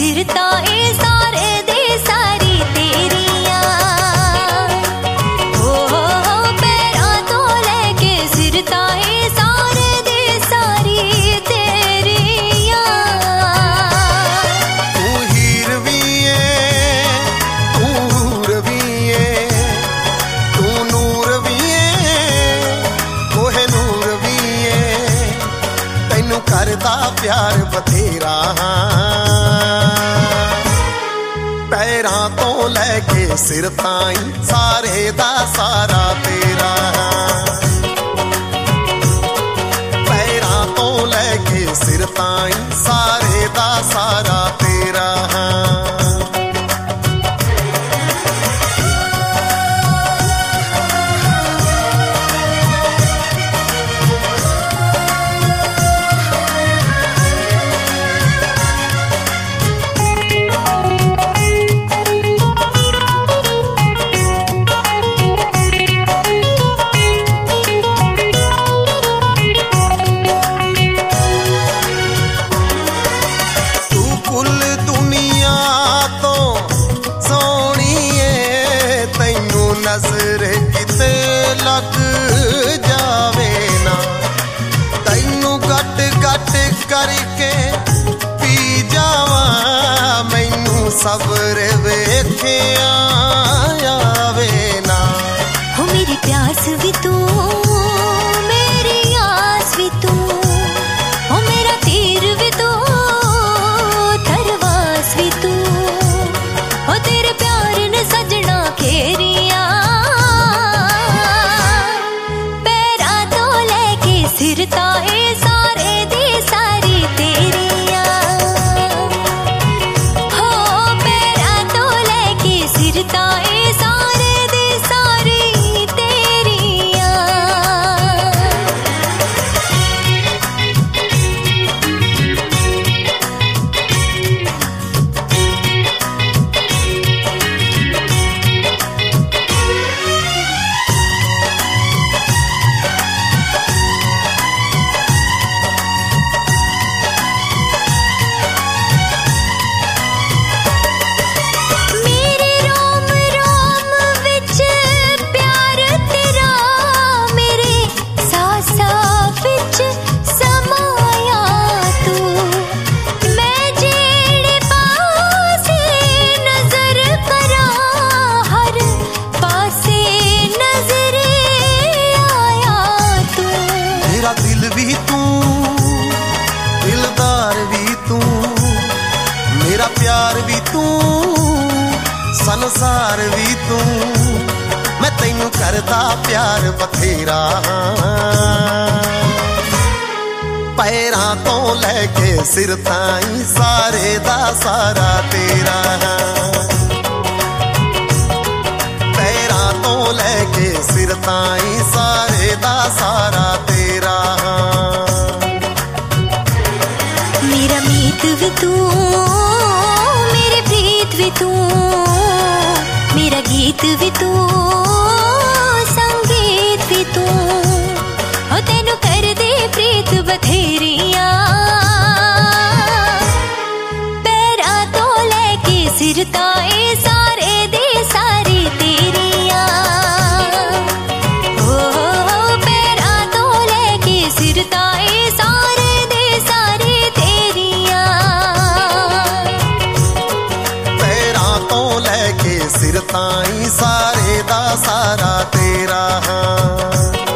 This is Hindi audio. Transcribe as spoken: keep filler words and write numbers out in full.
सिर ताए सारे दे सारी तेरिया। ओ पैरां तो लेके सिर ताए सारे दे सारी तेरिया। तू हीर भी है तू हूर भी है तू नूर भी है कोहे नूर भी है तैनू करदा प्यार बथेरा। पैरां तो लैके सिर ताई सारे दा सारा तेरा। पैरां तो लैके सिर ताई सारे दा सारा तेरा। नजर किते लग जावे ना तैनू गट गट करके पी जावा मैनू सब्र वेखिया आवे ना। हो मेरी प्यास भी तू मेरी आस भी तू हो मेरा तीर भी तू तरवास भी तू हो तेरे प्यार ने सजना खेरिया। सिर ताए सारे दे सारी तेरिया। हो पैरां तो लेके सिर ताए सारे दे सारी तेरिया। दिल भी तू दिलदार भी तू मेरा प्यार भी तू संसार भी तू मैं तैनू करदा प्यार बथेरा। पैरां तो लैके सिर ताई सारे दा सारा तेरा। पैरां तो लैके सिर ताई सारे दा सारा तेरा। मेरा मीत भी तू मेरे प्रीत भी तू मेरा गीत भी तू संगीत भी तू हो तेनू कर दे प्रीत बथेरिया। पैरां तो लेके सिर ताए सारे दे सारी तेरिया। ओ पैरां तो लेके सिर ताए सारे दे सारी तेरिया। पैरां तो लैके सिर ताई सारे दा सारा तेरा।